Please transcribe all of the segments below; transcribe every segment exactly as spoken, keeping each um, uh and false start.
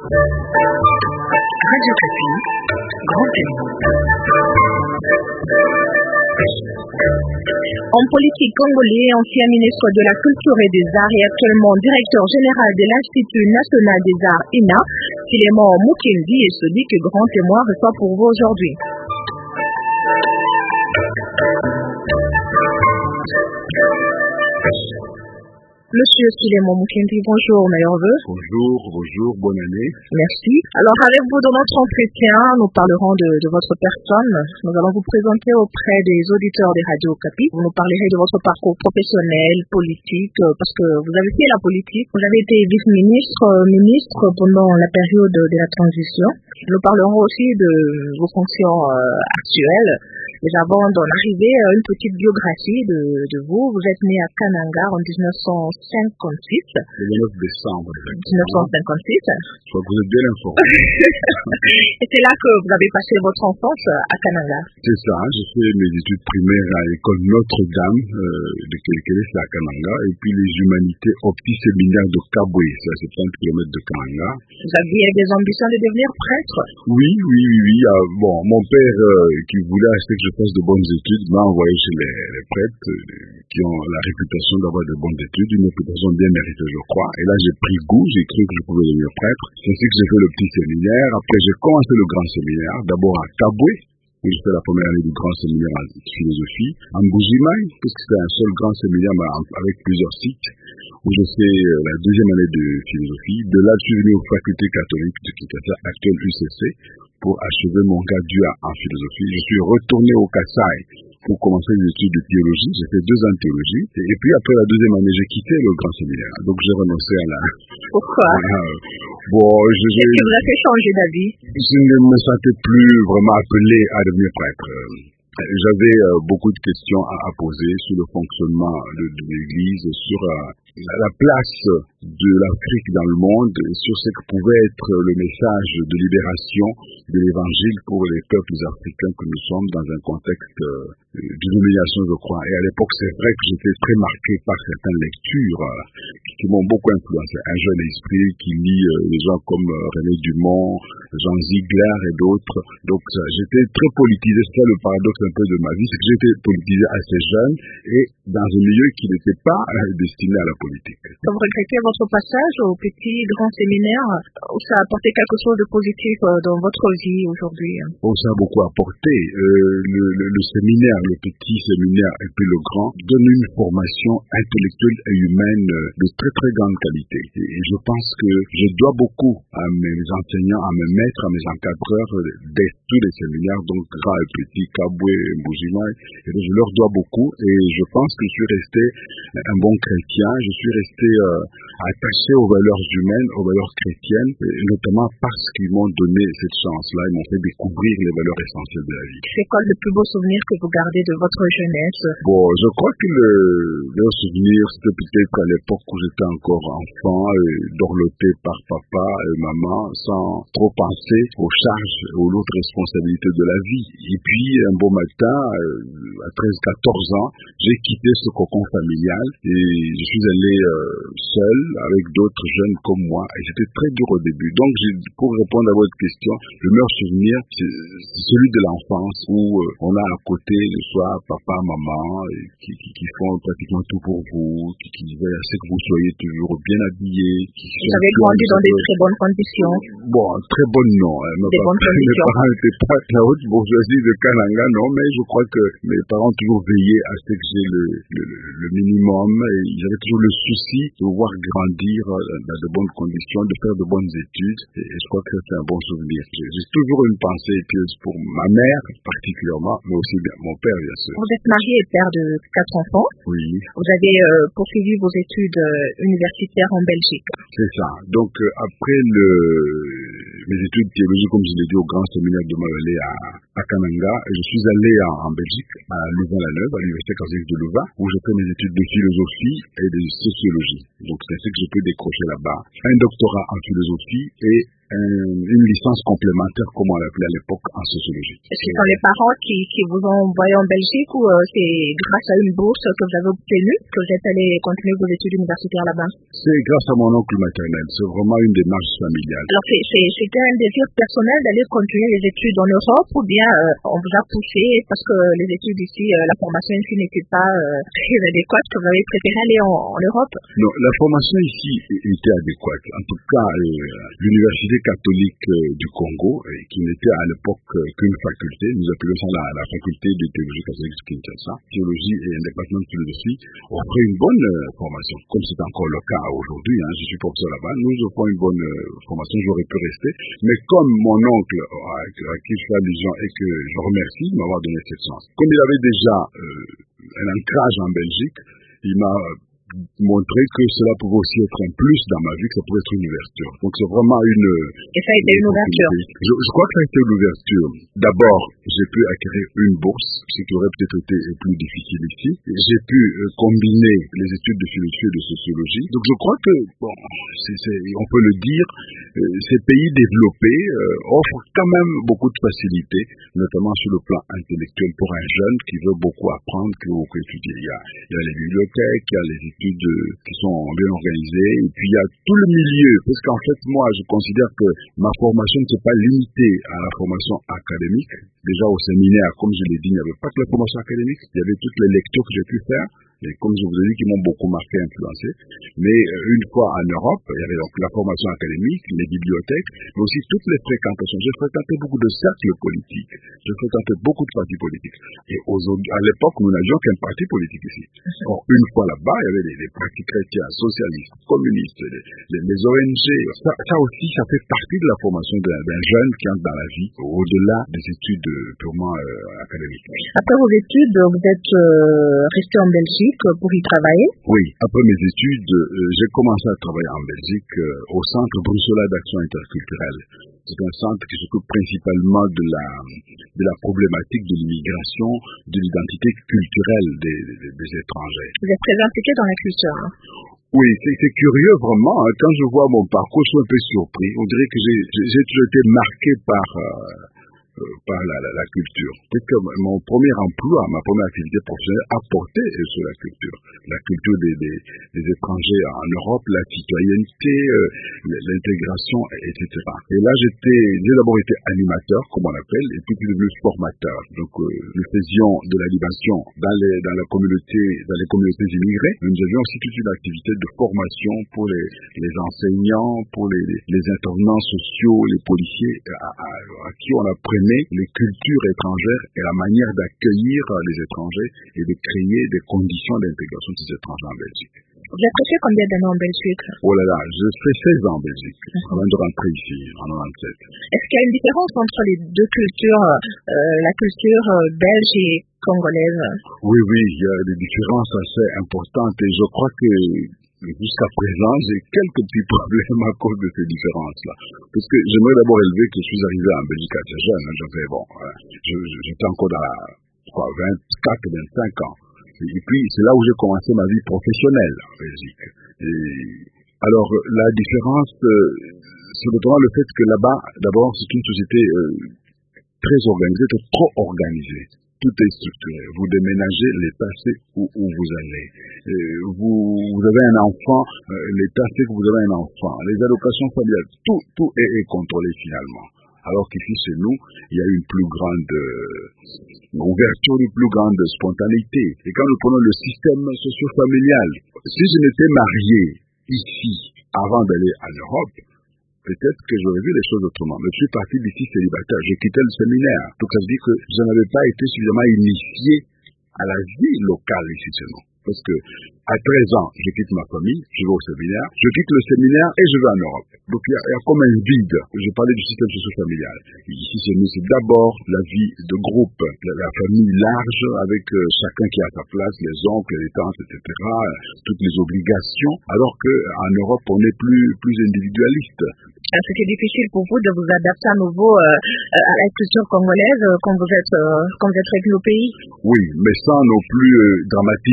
Radio Kapi, Grand Témoin. Homme politique congolais, ancien ministre de la Culture et des Arts et actuellement directeur général de l'Institut national des arts I N A, Filémon Mukendi et se dit que Grand Témoin reçoit pour vous aujourd'hui. Monsieur Filémon Mukendi, bonjour, meilleurs vœux. Bonjour, bonjour, bonne année. Merci. Alors avec vous dans notre entretien, nous parlerons de, de votre personne. Nous allons vous présenter auprès des auditeurs des radios Kapi. Vous nous parlerez de votre parcours professionnel, politique, parce que vous avez fait la politique. Vous avez été vice-ministre, ministre pendant la période de la transition. Nous parlerons aussi de vos fonctions euh, actuelles. Mais avant d'en arriver, une petite biographie de, de vous. Vous êtes né à Kananga en dix-neuf cent cinquante-six. Le neuf décembre. dix-neuf cent cinquante-six. Je crois que vous êtes bien informé. Et c'est là que vous avez passé votre enfance à Kananga. C'est ça. J'ai fait mes études primaires à l'école Notre-Dame euh, de Kelekele, c'est à Kananga. Et puis les humanités au petit séminaire de Kabwe, c'est à soixante kilomètres de Kananga. Vous aviez des ambitions de devenir prêtre? Oui, oui, oui. oui. Ah, bon, mon père euh, qui voulait acheter que je fasse de bonnes études m'a envoyé chez les, les prêtres euh, qui ont la réputation d'avoir de bonnes études, une réputation bien méritée, je crois. Et là, j'ai pris goût, j'ai cru que je pouvais devenir prêtre. C'est ainsi que j'ai fait le petit séminaire. Après, j'ai commencé le grand séminaire, d'abord à Kabwe, où j'ai fait la première année du grand séminaire en philosophie, en Mbujimayi, puisque c'était un seul grand séminaire mais avec plusieurs sites, où j'ai fait la deuxième année de philosophie. De là, je suis venu aux facultés catholiques de Kinshasa, actuelle U C C, pour achever mon graduat en philosophie. Je suis retourné au Kasaï pour commencer les études de théologie. J'ai fait deux ans de théologie. Et puis après la deuxième année, j'ai quitté le grand séminaire. Donc j'ai renoncé à la... Pourquoi? Euh, bon, je... Qu'est-ce qui vous a fait changer d'avis? Je ne me sentais plus vraiment appelé à devenir prêtre. J'avais euh, beaucoup de questions à, à poser sur le fonctionnement de, de l'Église, sur euh, la place de l'Afrique dans le monde, sur ce que pouvait être le message de libération de l'Évangile pour les peuples africains que nous sommes dans un contexte euh, d'illumination, je crois. Et à l'époque, c'est vrai que j'étais très marqué par certaines lectures euh, qui m'ont beaucoup influencé. Un jeune esprit qui lit euh, des gens comme euh, René Dumont, Jean Ziegler et d'autres. Donc ça, j'étais très politisé. C'est ça le paradoxe un peu de ma vie, c'est que j'étais politisé assez jeune et dans un milieu qui n'était pas euh, destiné à la politique. Vous regrettez votre passage au petit grand séminaire où ça a apporté quelque chose de positif dans votre vie aujourd'hui? Oh, ça a beaucoup apporté. Euh, le, le, le séminaire, le petit séminaire et puis le grand, donne une formation intellectuelle et humaine de très très grande qualité. Et, et je pense que je dois beaucoup à mes enseignants, à mes maîtres, à mes encadreurs de tous les séminaires, donc grand et petit, Kabwe, Mbujimayi. Je leur dois beaucoup et je pense que je suis resté un bon chrétien. Je suis resté euh, attaché aux valeurs humaines, aux valeurs chrétiennes, et notamment parce qu'ils m'ont donné cette chance-là, ils m'ont fait découvrir les valeurs essentielles de la vie. C'est quoi le plus beau souvenir que vous gardez de votre jeunesse? Bon, je crois que le, le souvenir, c'était peut-être à l'époque où j'étais encore enfant, et dorloté par papa et maman, sans trop penser aux charges, aux lourdes responsabilités de la vie. Et puis, un beau matin, à treize quatorze ans, j'ai quitté ce cocon familial et je suis allé euh, seul avec d'autres jeunes comme moi et c'était très dur au début. Donc, pour répondre à votre question, le meilleur souvenir, c'est celui de l'enfance où euh, on a à côté le soir papa, maman et qui, qui, qui font pratiquement tout pour vous, qui, qui veillent à ce que vous soyez toujours bien habillés. Qui vous avez grandi dans des très bonnes conditions? Bon, très bonnes non. Hein. Mes, papa, mes parents n'étaient pas la haute bourgeoisie de Kananga, non, mais je crois que mes parents ont toujours veillé à ce que j'ai le, le, le minimum et ils avaient toujours le souci de voir grandir dans de bonnes conditions, de faire de bonnes études et je crois que c'est un bon souvenir. J'ai toujours une pensée pieuse pour ma mère particulièrement, mais aussi bien mon père bien sûr. Vous êtes marié et père de quatre enfants. Oui. Vous avez euh, poursuivi vos études euh, universitaires en Belgique. C'est ça. Donc euh, après le, mes études théologiques, comme je l'ai dit au grand séminaire de Mawele à, à Kananga, je suis allé en, en Belgique, à Louvain-la-Neuve, à l'université catholique de Louvain, où j'ai fait mes études de philosophie et de sociologie. Donc c'est ainsi que j'ai pu décrocher là-bas un doctorat en philosophie et euh, une licence complémentaire, comme on l'appelait à l'époque, en sociologie. Est-ce que ce sont les parents qui, qui vous ont envoyé en Belgique ou euh, c'est grâce à une bourse que vous avez obtenue que vous êtes allé continuer vos études universitaires là-bas? C'est grâce à mon oncle maternel. C'est vraiment une démarche familiale. Alors, c'est, c'est, c'était un désir personnel d'aller continuer les études en Europe ou bien euh, on vous a poussé parce que les études ici, euh, la formation ici n'était pas euh, très adéquate, que vous avez préféré aller en, en Europe? Non, la formation ici était adéquate. En tout cas, euh, l'Université catholique euh, du Congo, euh, qui n'était à l'époque euh, qu'une faculté, nous appelions ça la, la faculté de théologie catholique de Kinshasa, théologie et un département de philosophie, offrait une bonne euh, formation, comme c'est encore le cas aujourd'hui. Hein, je suis professeur là-bas, nous offrons une bonne euh, formation, j'aurais pu rester. Mais comme mon oncle, à, à qui je fais allusion et que je remercie de m'avoir donné cette chance, comme il avait déjà euh, un ancrage en Belgique, il m'a montrer que cela pouvait aussi être un plus dans ma vie, que ça pouvait être une ouverture. Donc c'est vraiment une... Et ça a été une ouverture. Je, je crois que ça a été une ouverture. D'abord, j'ai pu acquérir une bourse, ce qui aurait peut-être été plus difficile ici. J'ai pu euh, combiner les études de philosophie et de sociologie. Donc je crois que, bon, c'est, c'est, on peut le dire, euh, ces pays développés euh, offrent quand même beaucoup de facilités, notamment sur le plan intellectuel pour un jeune qui veut beaucoup apprendre, qui veut beaucoup étudier. Il y a, il y a les bibliothèques, il y a les études qui sont bien organisées, et puis il y a tout le milieu, parce qu'en fait moi je considère que ma formation ne s'est pas limitée à la formation académique. Déjà au séminaire, comme je l'ai dit, il n'y avait pas que la formation académique, il y avait toutes les lectures que j'ai pu faire, et comme je vous ai dit, qui m'ont beaucoup marqué, influencé. Mais euh, une fois en Europe, il y avait donc la formation académique, les bibliothèques, mais aussi toutes les fréquentations. J'ai fréquenté beaucoup de cercles politiques, j'ai fréquenté beaucoup de partis politiques. Et aujourd'hui, à l'époque, nous n'avions qu'un parti politique ici. Or, une fois là-bas, il y avait les, les partis chrétiens, socialistes, communistes, les, les, les O N G. Ça, ça aussi, ça fait partie de la formation d'un, d'un jeune qui entre dans la vie, au-delà des études purement euh, académiques. Après vos études, vous êtes euh, resté en Belgique pour y travailler? Oui, après mes études, euh, j'ai commencé à travailler en Belgique euh, au Centre Bruxellois d'Action Interculturelle. C'est un centre qui s'occupe principalement de la, de la problématique de l'immigration, de l'identité culturelle des, des, des étrangers. Vous êtes très impliqué dans la culture, hein? Oui, c'est, c'est curieux vraiment. Hein. Quand je vois mon parcours, je suis un peu surpris. On dirait que j'ai, j'ai, j'ai toujours été marqué par... Euh, Euh, par la, la, la culture. Puisque mon premier emploi, ma première activité professionnelle a porté sur la culture. La culture des, des, des étrangers en Europe, la citoyenneté, euh, l'intégration, et cetera. Et là, j'étais, j'ai d'abord été animateur, comme on l'appelle, et puis je suis devenu formateur. Donc, euh, nous faisions de l'animation dans les, dans la communauté, dans les communautés immigrées. Nous avions aussi toute une activité de formation pour les, les enseignants, pour les, les intervenants sociaux, les policiers, à, à, à qui on apprenait les cultures étrangères et la manière d'accueillir les étrangers et de créer des conditions d'intégration de ces étrangers en Belgique. Vous êtes resté combien d'années en Belgique? Oh là là, je fais seize ans en Belgique, avant de rentrer ici, en quatre-vingt-dix-sept. Est-ce qu'il y a une différence entre les deux cultures, euh, la culture belge et congolaise? Oui, oui, il y a des différences assez importantes et je crois que jusqu'à présent, j'ai quelques petits problèmes à cause de ces différences-là. Parce que j'aimerais d'abord élever que je suis arrivé en Belgique assez jeune. Hein, j'avais, bon, je, j'étais encore dans la, quoi, vingt-quatre, vingt-cinq ans. Et puis, c'est là où j'ai commencé ma vie professionnelle en Belgique. Et alors, la différence, euh, c'est notamment le fait que là-bas, d'abord, c'est une société euh, très organisée, trop organisée. Tout est structuré. Vous déménagez, l'État sait où, où vous allez. Euh, vous, vous avez un enfant, euh, l'État sait que vous avez un enfant. Les allocations familiales, tout, tout est, est contrôlé finalement. Alors qu'ici, chez nous, il y a une plus grande euh, ouverture, une plus grande spontanéité. Et quand nous prenons le système socio-familial, si je m'étais marié ici avant d'aller en Europe, peut-être que j'aurais vu les choses autrement. Mais je suis parti d'ici célibataire. J'ai quitté le séminaire. Donc ça veut dire que je n'avais pas été suffisamment initié à la vie locale ici chez nous. Parce que à treize ans, je quitte ma famille, je vais au séminaire, je quitte le séminaire et je vais en Europe. Donc il y a, il y a comme un vide. Je parlais du système socio-familial. Ici chez nous, c'est d'abord la vie de groupe, la, la famille large avec euh, chacun qui a sa place, les oncles, les tantes, et cetera, toutes les obligations, alors qu'en Europe, on est plus, plus individualiste. C'était difficile pour vous de vous adapter à nouveau euh, à la culture congolaise euh, quand vous êtes euh, quand vous êtes revenu au pays? Oui, mais sans non plus euh, dramatiser, parce que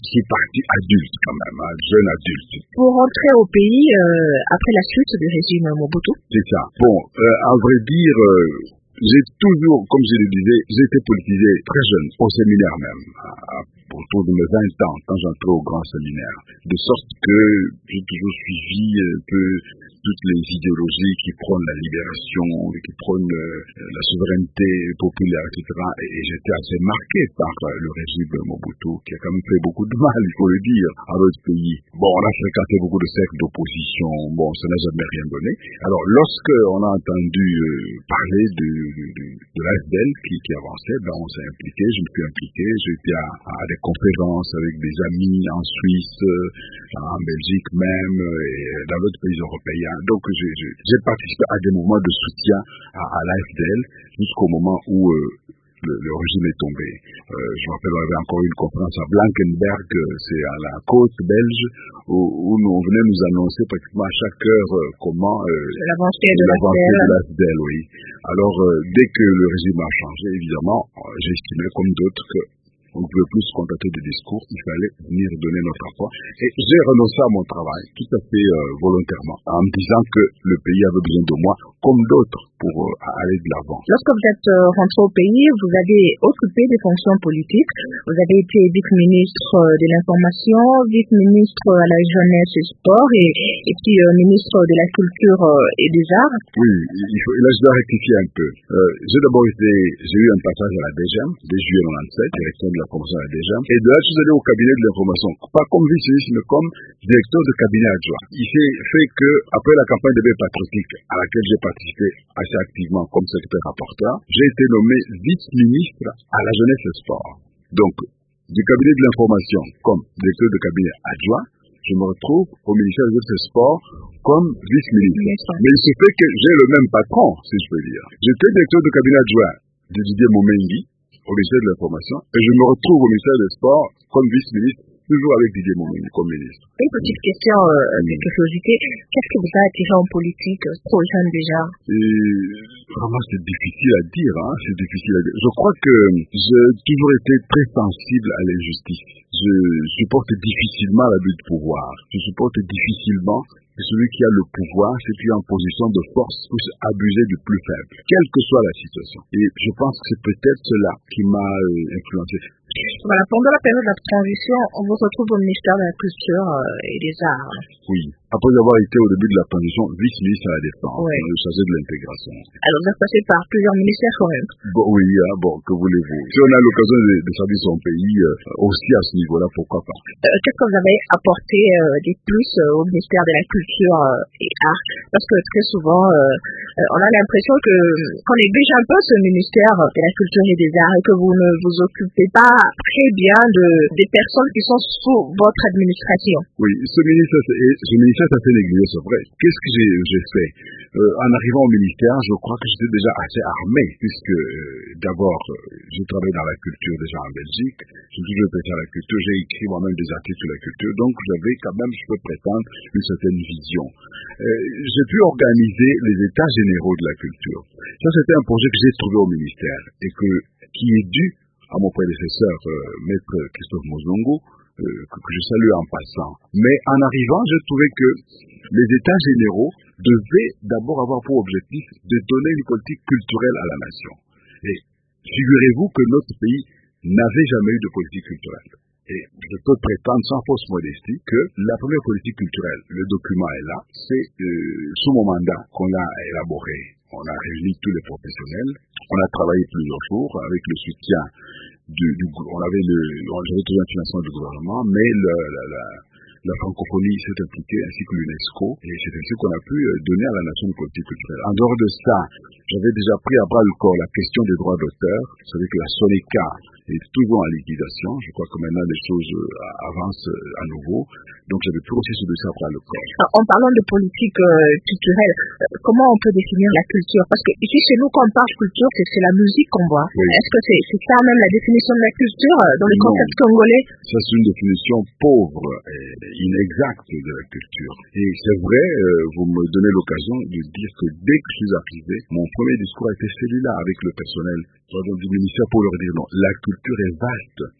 suis parti adulte quand même, hein, jeune adulte. Pour rentrer au pays euh, après la chute du régime Mobutu? C'est ça. Bon, euh, à vrai dire, euh, j'ai toujours, comme je le disais, j'ai été politisé très jeune, au séminaire même, à, à, autour de mes vingt ans, quand j'entrais au grand séminaire. De sorte que j'ai toujours suivi un peu toutes les idéologies qui prônent la libération, qui prônent euh, la souveraineté populaire, et cetera. Et, et j'étais assez marqué par euh, le régime de Mobutu, qui a quand même fait beaucoup de mal, il faut le dire, à notre pays. Bon, on a fréquenté beaucoup de cercles d'opposition, bon, ça n'a jamais rien donné. Alors, lorsque on a entendu euh, parler de, de, de, de l'A F D L qui, qui avançait, ben on s'est impliqué, je me suis impliqué, j'étais à, à des conférences avec des amis en Suisse, euh, en Belgique même, euh, et dans d'autres pays européens. Donc, j'ai, j'ai, j'ai participé à des moments de soutien à, à l'A F D L jusqu'au moment où euh, le, le régime est tombé. Euh, je me rappelle, on avait encore une conférence à Blankenberg, euh, c'est à la côte belge, où, où nous, on venait nous annoncer pratiquement à chaque heure euh, comment euh, l'avancée de l'A F D L. Oui. Alors, euh, dès que le régime a changé, évidemment, euh, j'ai estimé comme d'autres que on ne pouvait plus se contenter de discours, il fallait venir donner notre apport. Et j'ai renoncé à mon travail, tout à fait euh, volontairement, en me disant que le pays avait besoin de moi, comme d'autres, pour euh, aller de l'avant. Lorsque vous êtes euh, rentré au pays, vous avez occupé des fonctions politiques. Vous avez été vice-ministre de l'information, vice-ministre à la jeunesse et sport, et, et puis euh, ministre de la culture euh, et des arts. Oui, il faut, là je dois rectifier un peu. Euh, j'ai d'abord été, j'ai eu un passage à la D G E M, dès juillet quatre-vingt-dix-sept, directeur de la promotion à la D G E M, et de là je suis allé au cabinet de l'information, pas comme vice-ministre, mais comme directeur de cabinet adjoint. Il s'est fait que, après la campagne de veille patriotique, à laquelle j'ai participé assez activement comme secrétaire rapporteur, j'ai été nommé vice-ministre à la jeunesse et sport. Donc, du cabinet de l'information comme directeur de cabinet adjoint, je me retrouve au ministère de la jeunesse et sport comme vice-ministre. Mais il se fait que j'ai le même patron, si je peux dire. J'étais directeur de cabinet adjoint de Didier Momengi au ministère de l'information et je me retrouve au ministère des sports comme vice-ministre, toujours avec Didier Momengi comme ministre. Une petite question euh, de curiosité, qu'est-ce qui vous a attiré en politique, trop jeune déjà? Et vraiment c'est difficile à dire, hein, c'est difficile à dire. Je crois que j'ai toujours été très sensible à l'injustice. Je supporte difficilement l'abus de pouvoir. Je supporte difficilement que celui qui a le pouvoir, celui qui est en position de force, puisse abuser du plus faible, quelle que soit la situation. Et je pense que c'est peut-être cela qui m'a euh, influencé. Voilà, pendant la période de la transition, on vous retrouve au ministère de la Culture euh, et des Arts. Oui. Après avoir été au début de la transition vice-ministre à la Défense, oui. chargé de l'intégration. Alors vous êtes passé par plusieurs ministères quand même. Bon, oui, hein, bon, que voulez-vous. Si on a l'occasion de, de servir son pays euh, aussi à ce niveau-là, pourquoi pas. Euh, Qu'est-ce que vous avez apporté euh, des plus euh, au ministère de la Culture euh, et Arts? Parce que très souvent, euh, euh, on a l'impression que qu'on néglige un peu ce ministère de la Culture et des Arts et que vous ne vous occupez pas très bien de, des personnes qui sont sous votre administration. Oui, ce ministère, ce ministère ça s'est négligé, c'est vrai. Qu'est-ce que j'ai, j'ai fait euh, En arrivant au ministère, je crois que j'étais déjà assez armé, puisque euh, d'abord, euh, j'ai travaillé dans la culture déjà en Belgique, j'ai toujours été à la culture, j'ai écrit moi-même des articles sur la culture, donc j'avais quand même, je peux prétendre, une certaine vision. Euh, j'ai pu organiser les états généraux de la culture. Ça, c'était un projet que j'ai trouvé au ministère et que qui est dû à mon prédécesseur, euh, maître Christophe Mozongo, euh, que, que je salue en passant. Mais en arrivant, j'ai trouvé que les États généraux devaient d'abord avoir pour objectif de donner une politique culturelle à la nation. Et figurez-vous que notre pays n'avait jamais eu de politique culturelle. Et je peux prétendre sans fausse modestie que la première politique culturelle, le document est là, c'est euh, sous mon mandat qu'on l'a élaboré. On a réuni tous les professionnels, on a travaillé plusieurs jours avec le soutien du, du on avait le, on avait trouvé un financement du gouvernement, mais le, la, la, la francophonie s'est impliquée ainsi que l'UNESCO, et c'est ainsi qu'on a pu donner à la nation une politique culturelle. En dehors de ça, j'avais déjà pris à bras le corps la question des droits d'auteur. Vous savez que la SONECA est toujours en liquidation. Je crois que maintenant les choses euh, avancent euh, à nouveau. Donc j'avais pu aussi ce dossier à bras le corps. En parlant de politique euh, culturelle, euh, comment on peut définir la culture? Parce que ici chez nous, quand on parle culture, c'est, c'est la musique qu'on voit. Oui. Est-ce que c'est, c'est ça même la définition de la culture euh, dans le contexte congolais? Ça c'est une définition pauvre et inexacte de la culture. Et c'est vrai, euh, vous me donnez l'occasion de dire que dès que je suis arrivé, mon premier discours a été celui-là avec le personnel du ministère pour leur dire non, la culture est vaste.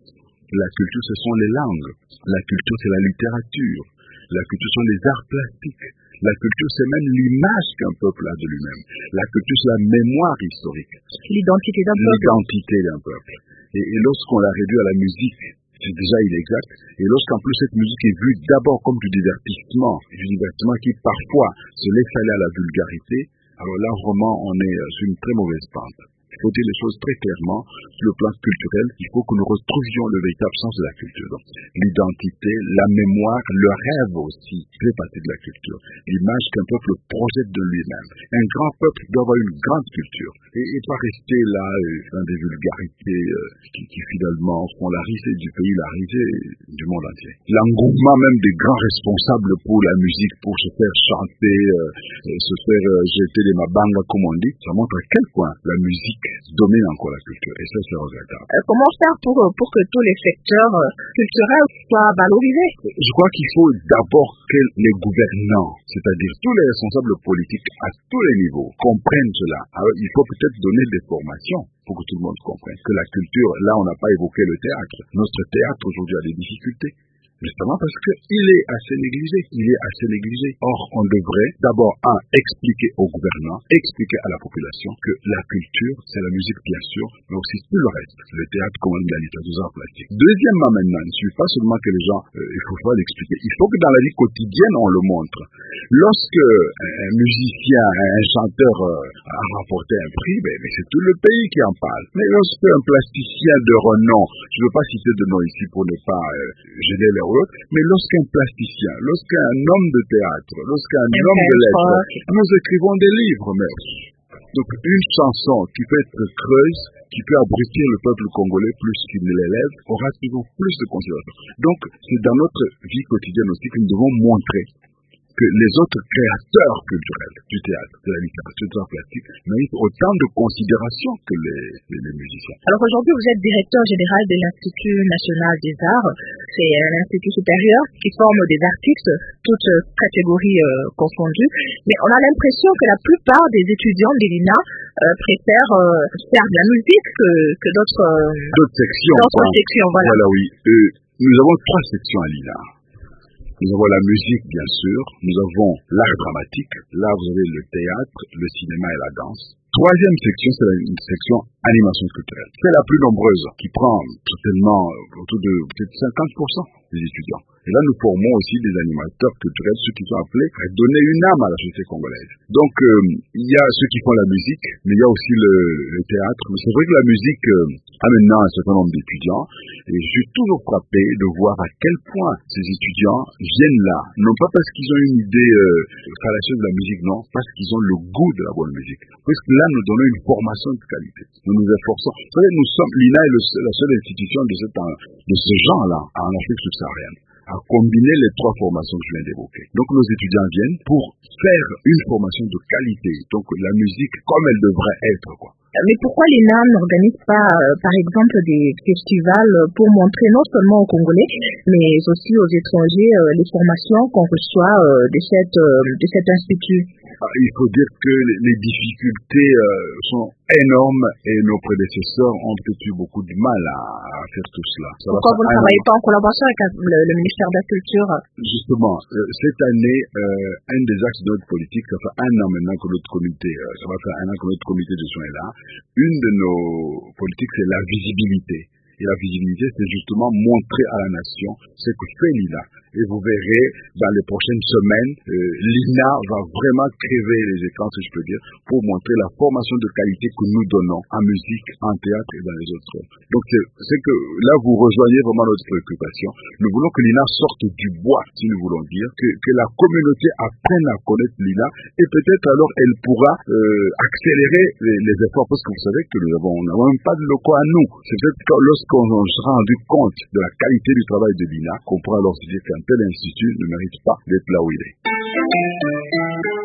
La culture, ce sont les langues. La culture, c'est la littérature. La culture, ce sont les arts plastiques. La culture, c'est même l'image qu'un peuple a de lui-même. La culture, c'est la mémoire historique. L'identité d'un peuple. L'identité d'un peuple. Et, et lorsqu'on la réduit à la musique, c'est déjà inexact. Et lorsqu'en plus cette musique est vue d'abord comme du divertissement, du divertissement qui parfois se laisse aller à la vulgarité, alors là vraiment on est sur une très mauvaise pente. Il faut dire les choses très clairement. Sur le plan culturel, il faut que nous retrouvions le véritable sens de la culture. Donc, l'identité, la mémoire, le rêve aussi fait partie de la culture. L'image qu'un peuple projette de lui-même. Un grand peuple doit avoir une grande culture et, et pas rester là euh, dans des vulgarités euh, qui, qui finalement font la risée du pays, la risée du monde entier. L'engouement même des grands responsables pour la musique, pour se faire chanter, euh, se faire euh, jeter des mabangas comme on dit, ça montre à quel point la musique domine encore la culture, et ça c'est regrettable. Euh, comment faire pour, pour que tous les secteurs euh, culturels soient valorisés? Je crois qu'il faut d'abord que les gouvernants, c'est-à-dire tous les responsables politiques à tous les niveaux, comprennent cela. Alors il faut peut-être donner des formations pour que tout le monde comprenne que la culture, là on n'a pas évoqué le théâtre. Notre théâtre aujourd'hui a des difficultés. Justement parce qu'il est assez négligé, il est assez négligé. Or, on devrait d'abord, un, expliquer aux gouvernants, expliquer à la population que la culture, c'est la musique bien sûr, mais aussi tout le reste. Le théâtre, comme la littérature plastique. Deuxièmement maintenant, il ne suffit pas seulement que les gens, euh, il faut pas l'expliquer, il faut que dans la vie quotidienne, on le montre. Lorsque un musicien, un chanteur euh, a remporté un prix, ben, mais c'est tout le pays qui en parle. Mais lorsque un plasticien de renom, je ne veux pas citer de nom ici pour ne pas euh, gêner les autres, mais lorsqu'un plasticien, lorsqu'un homme de théâtre, lorsqu'un homme de lettres, nous écrivons des livres, mais donc une chanson qui peut être creuse, qui peut abrutir le peuple congolais plus qu'il ne l'élève, aura toujours plus de considération. Donc c'est dans notre vie quotidienne aussi que nous devons montrer que les autres créateurs culturels du théâtre, de la littérature plastique, méritent autant de considération que les, les, les musiciens. Alors aujourd'hui, vous êtes directeur général de l'Institut national des arts. C'est un institut supérieur qui forme des artistes, toutes catégories euh, confondues. Mais on a l'impression que la plupart des étudiants de l'I N A euh, préfèrent euh, faire de la musique que, que d'autres euh, d'autres sections. D'autres sections, voilà. Voilà, oui. Euh, nous avons trois sections à l'I N A. Nous avons la musique, bien sûr. Nous avons l'art dramatique. Là, vous avez le théâtre, le cinéma et la danse. Troisième section, c'est une section animation culturelle. C'est la plus nombreuse, qui prend certainement autour de peut-être cinquante pour cent des étudiants. Et là, nous formons aussi des animateurs culturels, ceux qui sont appelés à donner une âme à la société congolaise. Donc, euh, il y a ceux qui font la musique, mais il y a aussi le, le théâtre. Mais c'est vrai que la musique euh, a maintenant un certain nombre d'étudiants. Et je suis toujours frappé de voir à quel point ces étudiants viennent là. Non pas parce qu'ils ont une idée euh, fallacieuse de la musique, non, parce qu'ils ont le goût de la bonne musique. Parce que là, nous donnons une formation de qualité. Nous nous efforçons. Vous savez, nous sommes, l'I N A est le, la seule institution de, cette, de ce genre-là en Afrique subsaharienne, à combiner les trois formations que je viens d'évoquer. Donc nos étudiants viennent pour faire une formation de qualité, donc la musique comme elle devrait être, quoi. Mais pourquoi l'I N A n'organise pas, euh, par exemple, des festivals pour montrer non seulement aux Congolais, mais aussi aux étrangers euh, les formations qu'on reçoit euh, de, cette, euh, de cet institut? Il faut dire que les difficultés euh, sont énormes et nos prédécesseurs ont peut-être eu beaucoup de mal à, à faire tout cela. Ça Pourquoi vous ne travaillez pas en collaboration avec le, le ministère de la Culture? Justement, euh, cette année, euh, un des axes de notre politique, ça fait un an maintenant que notre comité, euh, ça va faire un an que notre comité de soins est là. Une de nos politiques, c'est la visibilité. Et la visibilité, c'est justement montrer à la nation ce que fait l'I N A. Et vous verrez, dans les prochaines semaines, euh, l'I N A va vraiment crever les écrans, si je peux dire, pour montrer la formation de qualité que nous donnons en musique, en théâtre et dans les autres sphères. Donc c'est que là, vous rejoignez vraiment notre préoccupation. Nous voulons que l'I N A sorte du bois, si nous voulons dire, que, que la communauté apprenne à connaître l'I N A et peut-être alors elle pourra euh, accélérer les, les efforts, parce que vous savez que nous avons, on n'a même pas de locaux à nous. C'est peut-être que lorsqu'on sera rendu compte de la qualité du travail de l'I N A qu'on pourra alors se dire qu'un tel institut ne mérite pas d'être là où il est.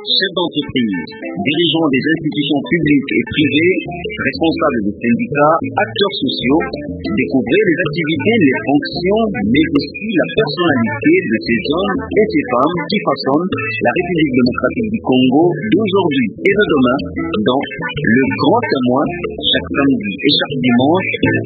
chefs d'entreprise, dirigeants des institutions publiques et privées, responsables des syndicats, acteurs sociaux, découvrez les activités, les fonctions, mais aussi la personnalité de ces hommes et ces femmes qui façonnent la République démocratique du Congo d'aujourd'hui et de demain dans le Grand Témoin, chaque samedi et chaque dimanche.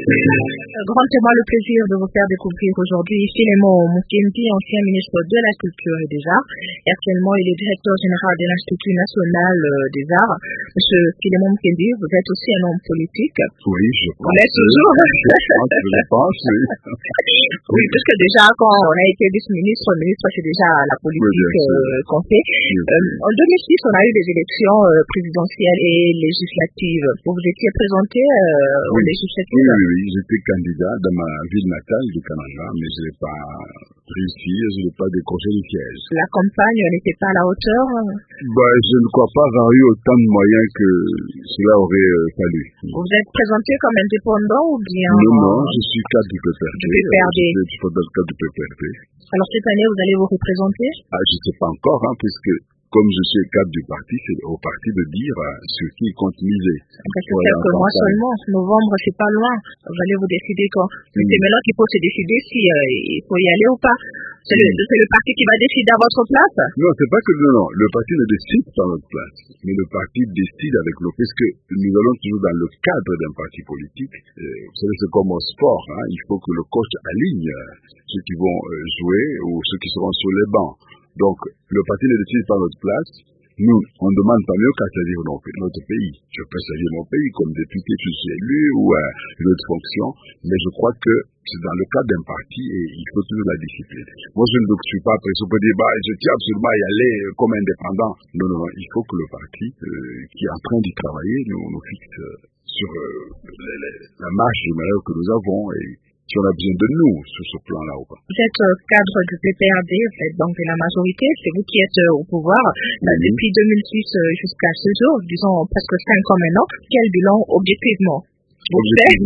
Grand Témoin, le plaisir de vous faire découvrir aujourd'hui Philémon Mukendi, ancien ministre de la Culture et des Arts, et actuellement il est directeur général de l'Institut national des arts. Monsieur Philémon Mukendi, vous êtes aussi un homme politique. Oui, je pense. Vous l'êtes toujours. Je pense, je pense, oui. Oui, parce que déjà, quand on a été vice-ministre, ministre, c'est déjà la politique oui, euh, qu'on fait. Oui. Euh, en deux mille six, on a eu des élections euh, présidentielles et législatives. Vous vous étiez présenté euh, oui. aux législatives? Oui, oui, oui, j'étais candidat dans ma ville natale du Canada, mais je n'ai pas réussi, je n'ai pas décroché le siège. La campagne n'était pas à la hauteur? Ben, je ne crois pas avoir eu autant de moyens que cela aurait euh, fallu. Vous êtes présenté comme indépendant ou bien? Non, non, je suis cadre du P P R D. Du P P R D. Je suis cadre du P P R D. Alors cette année, vous allez vous représenter? Ah, je ne sais pas encore, hein, puisque comme je suis cadre du parti, c'est au parti de dire euh, sur qui il compte miser. Après c'est quelques mois seulement, novembre c'est pas loin, vous allez vous décider quand. Mm. C'est maintenant qu'il faut se décider si euh, il faut y aller ou pas. C'est, mm. le, c'est le parti qui va décider à votre place? Non, c'est pas que non, non, le parti ne décide pas à notre place, mais le parti décide avec nous, puisque nous allons toujours dans le cadre d'un parti politique. Euh, vous savez, c'est comme au sport, hein, il faut que le coach aligne euh, ceux qui vont euh, jouer ou ceux qui seront sur les bancs. Donc, le parti ne décide pas notre place. Nous, on ne demande pas mieux qu'à servir notre pays. Je peux servir mon pays comme député, je suis élu ou euh, une autre fonction, mais je crois que c'est dans le cadre d'un parti et il faut toujours la discipline. Moi, je ne suis pas pressé pour dire, bah, je tiens absolument à y aller comme indépendant. Non, non, non, il faut que le parti euh, qui est en train d'y travailler nous, nous fixe euh, sur euh, les, les, la marche de manœuvre que nous avons et si on a besoin de nous sur ce plan-là ou pas. Vous êtes euh, cadre du P P R D, vous êtes donc de la majorité, c'est vous qui êtes euh, au pouvoir mm-hmm. euh, depuis deux mille six euh, jusqu'à ce jour, disons presque cinq ans maintenant. Quel bilan objectivement vous faites?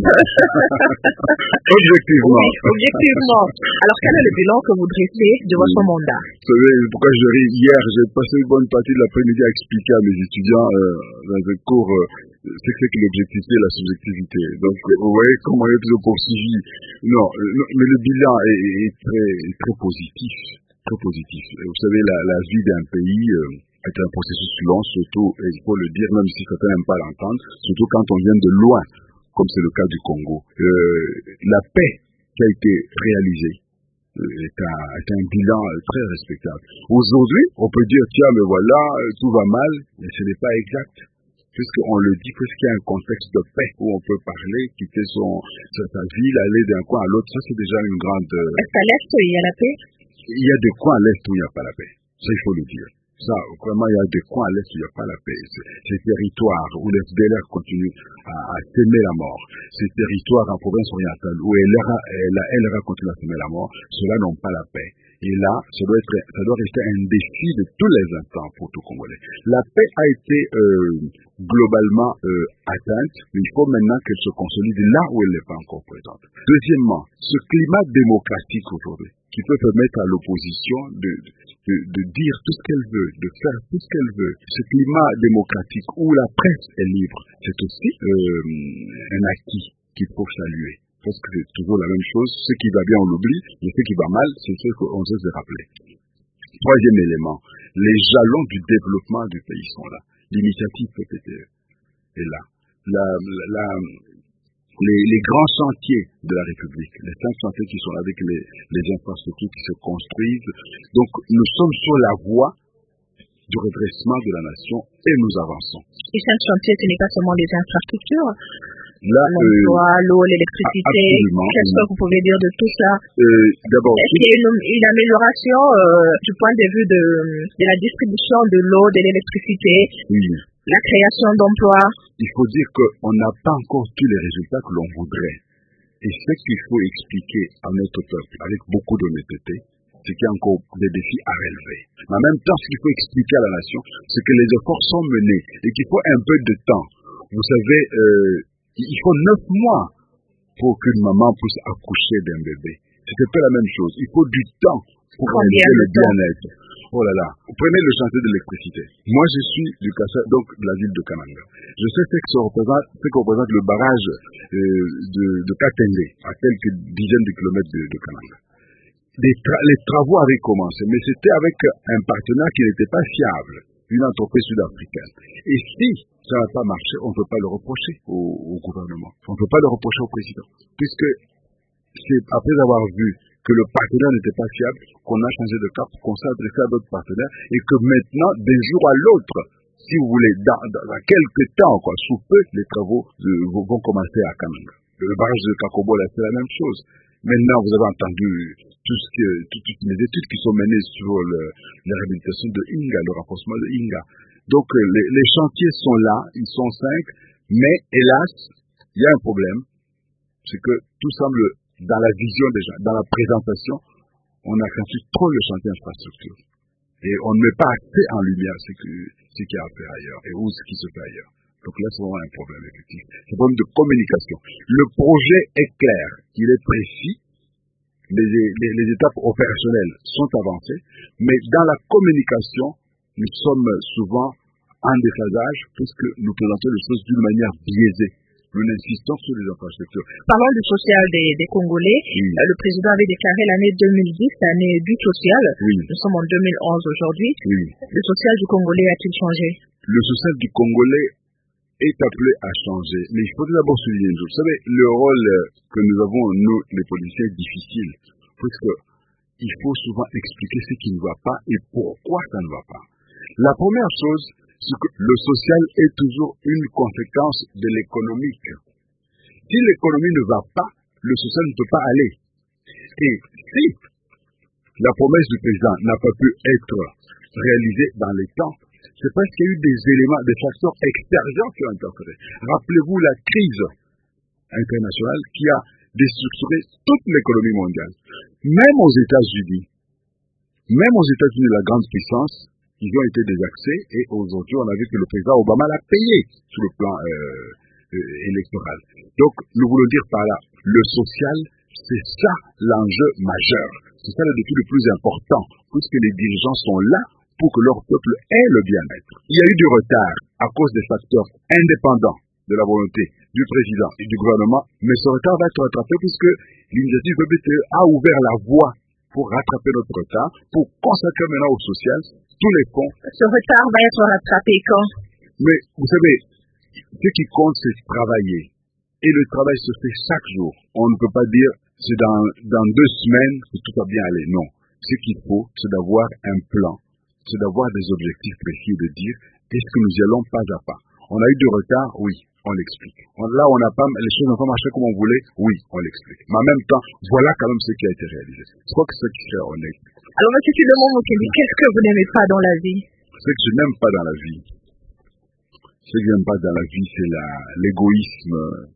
Objectivement. Oui, objectivement. Alors quel est le bilan que vous dressez de votre oui. mandat? Vous savez pourquoi je ris? Hier, j'ai passé une bonne partie de l'après-midi à expliquer à mes étudiants euh, dans un cours euh, c'est que l'objectivité et la subjectivité. Donc, vous voyez comment il est toujours poursuivi. Non, mais le bilan est, est, très, est très positif. Très positif. Vous savez, la, la vie d'un pays euh, est un processus long, surtout, et il faut le dire, même si certains n'aiment pas l'entendre, surtout quand on vient de loin, comme c'est le cas du Congo. Euh, la paix qui a été réalisée euh, est, un, est un bilan très respectable. Aujourd'hui, on peut dire, tiens, mais voilà, tout va mal, mais ce n'est pas exact. Puisqu'on le dit, puisqu'il y a un contexte de paix où on peut parler, quitter son, sa ville, aller d'un coin à l'autre, ça c'est déjà une grande... Est-ce qu'à l'Est, il y a la paix? Il y a des coins à l'Est où il n'y a pas la paix. Ça, il faut le dire. Ça, vraiment, il y a des coins à l'Est où il n'y a pas la paix. Ces territoires où les F D L R continuent à, à s'aimer la mort, ces territoires en province orientale où la L R A continue à s'aimer la mort, ceux-là n'ont pas la paix. Et là, ça doit, être, ça doit rester un défi de tous les instants pour tout Congolais. La paix a été euh, globalement euh, atteinte, mais il faut maintenant qu'elle se consolide là où elle n'est pas encore présente. Deuxièmement, ce climat démocratique aujourd'hui, qui peut permettre à l'opposition de, de, de dire tout ce qu'elle veut, de faire tout ce qu'elle veut. Ce climat démocratique où la presse est libre, c'est aussi euh, un acquis qu'il faut saluer. Parce que c'est toujours la même chose. Ce qui va bien, on l'oublie, mais ce qui va mal, c'est ce qu'on sait se rappeler. Troisième élément, les jalons du développement du pays sont là. L'initiative P P T E est là. La, la, la, les, les grands chantiers de la République, les cinq chantiers qui sont là avec les, les infrastructures qui se construisent. Donc, nous sommes sur la voie du redressement de la nation et nous avançons. Les cinq chantiers, ce n'est pas seulement les infrastructures. Là, l'emploi, euh, l'eau, l'électricité, qu'est-ce que vous pouvez dire de tout ça? euh, D'abord, est-ce qu'il y a une, une amélioration euh, du point de vue de, de la distribution de l'eau, de l'électricité, oui. la création d'emplois? Il faut dire qu'on n'a pas encore tous les résultats que l'on voudrait. Et ce qu'il faut expliquer à notre peuple, avec beaucoup d'honnêteté, c'est qu'il y a encore des défis à relever. Mais en même temps, ce qu'il faut expliquer à la nation, c'est que les efforts sont menés et qu'il faut un peu de temps. Vous savez, euh, il faut neuf mois pour qu'une maman puisse accoucher d'un bébé. C'est un peu la même chose. Il faut du temps pour réaliser le bien-être. Oh là là, prenez le chantier de l'électricité. Moi, je suis du Kassa, donc de la ville de Kananga. Je sais ce que ça représente, ce que représente le barrage euh, de, de Katende, à quelques dizaines de kilomètres de, de Kananga. Les, tra- les travaux avaient commencé, mais c'était avec un partenaire qui n'était pas fiable, une entreprise sud-africaine. Et si ça n'a pas marché, on ne peut pas le reprocher au, au gouvernement. On ne peut pas le reprocher au président. Puisque c'est après avoir vu que le partenaire n'était pas fiable, qu'on a changé de cap, qu'on s'est adressé à d'autres partenaires, et que maintenant, d'un jour à l'autre, si vous voulez, dans, dans, dans quelques temps, quoi, sous peu, les travaux euh, vont, vont commencer à Kananga. Le barrage de Kakobo, là, c'est la même chose. Maintenant, vous avez entendu tout ce que, tout, toutes les études qui sont menées sur le, la réhabilitation de Inga, le renforcement de Inga. Donc, euh, les, les chantiers sont là, ils sont cinq, mais hélas, il y a un problème, c'est que tout semble, dans la vision déjà, dans la présentation, on accentue trop le chantier infrastructure. Et on ne met pas assez en lumière ce, que, ce qu'il y a à faire ailleurs, et où ce qui se fait ailleurs. Donc là, c'est vraiment un problème, effectivement. C'est un problème de communication. Le projet est clair, il est précis, les, les, les étapes opérationnelles sont avancées, mais dans la communication, nous sommes souvent en déphasage, puisque nous présentons les choses d'une manière biaisée. Nous insistons sur les infrastructures. Parlons du social des, des Congolais. Oui. Le président avait déclaré l'année deux mille dix, l'année du social. Oui. Nous sommes en deux mille onze aujourd'hui. Oui. Le social du Congolais a-t-il changé? Le social du Congolais est appelé à changer. Mais il faut d'abord souligner une chose. Vous savez, le rôle que nous avons, nous, les policiers, est difficile. Parce qu'il faut souvent expliquer ce qui ne va pas et pourquoi ça ne va pas. La première chose, c'est que le social est toujours une conséquence de l'économique. Si l'économie ne va pas, le social ne peut pas aller. Et si la promesse du président n'a pas pu être réalisée dans les temps, c'est parce qu'il y a eu des éléments, des facteurs extérieurs qui ont interféré. Rappelez-vous la crise internationale qui a déstructuré toute l'économie mondiale. Même aux États-Unis, même aux États-Unis, la grande puissance, ils ont été désaxés et aujourd'hui, on a vu que le président Obama l'a payé sur le plan euh, euh, électoral. Donc, nous voulons dire par là, le social, c'est ça l'enjeu majeur. C'est ça le défi le plus important, puisque les dirigeants sont là pour que leur peuple ait le bien-être. Il y a eu du retard à cause des facteurs indépendants de la volonté du président et du gouvernement, mais ce retard va être rattrapé puisque l'initiative P P T E a ouvert la voie pour rattraper notre retard, pour consacrer maintenant au social tous les fonds. Ce retard va être rattrapé quand? Mais vous savez, ce qui compte, c'est travailler. Et le travail se fait chaque jour. On ne peut pas dire, c'est dans, dans deux semaines que tout va bien aller. Non. Ce qu'il faut, c'est d'avoir un plan. C'est d'avoir des objectifs précis et de dire, est-ce que nous y allons pas à pas? On a eu du retard? Oui. On l'explique. Là, on n'a pas, les choses n'ont pas marché comme on voulait? Oui, on l'explique. Mais en même temps, voilà quand même ce qui a été réalisé. Je crois que c'est ce qui serait honnête. Alors, monsieur Tulemon Mokeli, qu'est-ce que vous n'aimez pas dans la vie? Ce que je n'aime pas dans la vie, ce que je n'aime pas dans la vie, c'est la, l'égoïsme,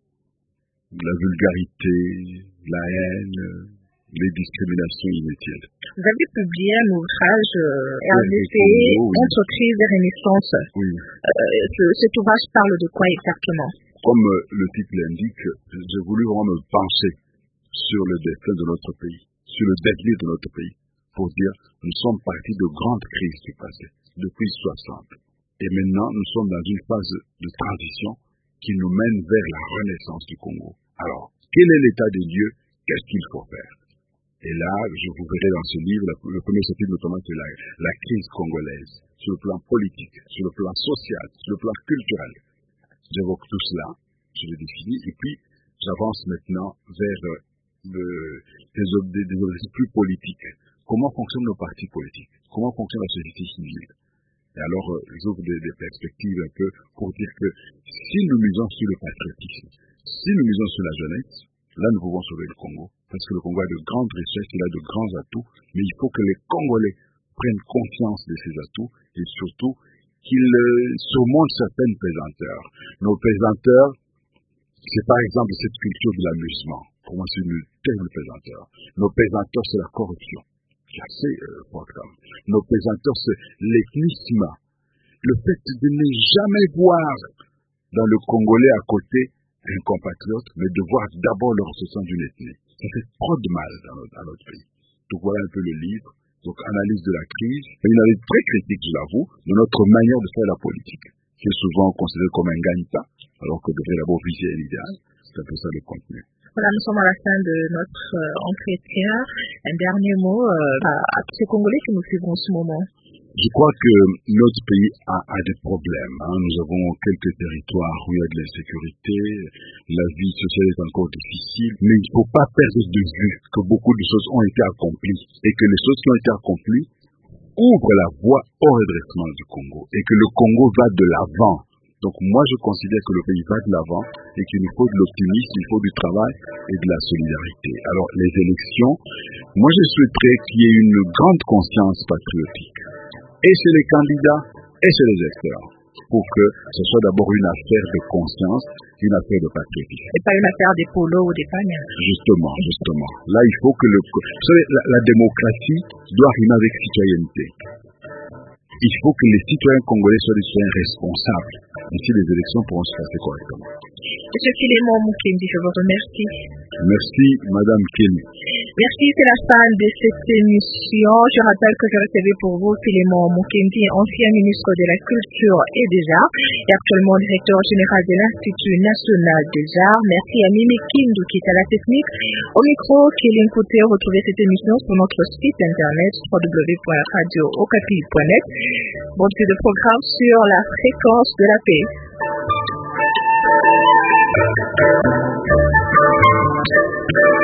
la vulgarité, la haine, les discriminations inutiles. Vous avez publié un ouvrage, euh, R D C, oui. Entreprise et Renaissance. Oui. Euh, ce, cet ouvrage parle de quoi exactement? Comme euh, le titre l'indique, j'ai voulu vraiment me pencher sur le destin de notre pays, sur le devenir de notre pays, pour dire, nous sommes partis de grandes crises du passé, depuis soixante. Et maintenant, nous sommes dans une phase de transition qui nous mène vers la renaissance du Congo. Alors, quel est l'état des lieux? Qu'est-ce qu'il faut faire? Et là, je vous verrai dans ce livre, le premier chapitre notamment, c'est la, la crise congolaise, sur le plan politique, sur le plan social, sur le plan culturel. J'évoque tout cela, je le définis, et puis j'avance maintenant vers le, des, des, des objectifs plus politiques. Comment fonctionnent nos partis politiques? Comment fonctionne la société civile? Et alors, j'ouvre des, des perspectives un peu pour dire que si nous misons sur le patriotisme, si nous misons sur la jeunesse, là nous pouvons sauver le Congo. Parce que le Congo a de grandes richesses, il a de grands atouts, mais il faut que les Congolais prennent conscience de ces atouts et surtout qu'ils euh, surmontent certaines pesanteurs. Nos pesanteurs, c'est par exemple cette culture de l'amusement. Pour moi, c'est une terrible pesanteur. Nos pesanteurs, c'est la corruption. C'est assez euh, programme. Nos pesanteurs, c'est l'ethnisme. Le fait de ne jamais voir dans le Congolais à côté un compatriote, mais de voir d'abord le ressortissant d'une ethnie. Ça fait trop de mal dans notre, à notre pays. Donc voilà un peu le livre. donc analyse de la crise, et une analyse très critique, je l'avoue, de notre manière de faire la politique, qui est souvent considérée comme un gagne-pain, alors que devrait d'abord viser l'idéal. C'est un peu ça le contenu. Voilà, nous sommes à la fin de notre euh, entretien. Un dernier mot euh, à, à tous ces Congolais qui nous suivent en ce moment. Je crois que notre pays a, a des problèmes. Hein. Nous avons quelques territoires où il y a de l'insécurité, la vie sociale est encore difficile, mais il ne faut pas perdre de vue que beaucoup de choses ont été accomplies et que les choses qui ont été accomplies ouvrent la voie au redressement du Congo et que le Congo va de l'avant. Donc moi je considère que le pays va de l'avant et qu'il nous faut de l'optimisme, il faut du travail et de la solidarité. Alors les élections, moi je souhaiterais qu'il y ait une grande conscience patriotique. Et chez les candidats, et chez les électeurs, pour que ce soit d'abord une affaire de conscience, une affaire de patriotisme. Et pas une affaire des polos ou des pagnes. Justement, justement. Là, il faut que le... Vous savez, la, la démocratie doit rimer avec citoyenneté. Il faut que les citoyens congolais soient des citoyens responsables. Ainsi, les élections pourront se passer correctement. Monsieur Philémon Mukendi, je vous remercie. Merci, Madame Kelly. Merci, c'est la fin de cette émission. Je rappelle que je recevais pour vous Philémon Mukendi, ancien ministre de la Culture et des Arts et actuellement directeur général de l'Institut national des arts. Merci à Mimi Kindu qui est à la technique. Au micro, Kéline Couté, retrouvez cette émission sur notre site internet w w w point radio okapi point net. Bon suite de programme sur la fréquence de la paix. Thank you.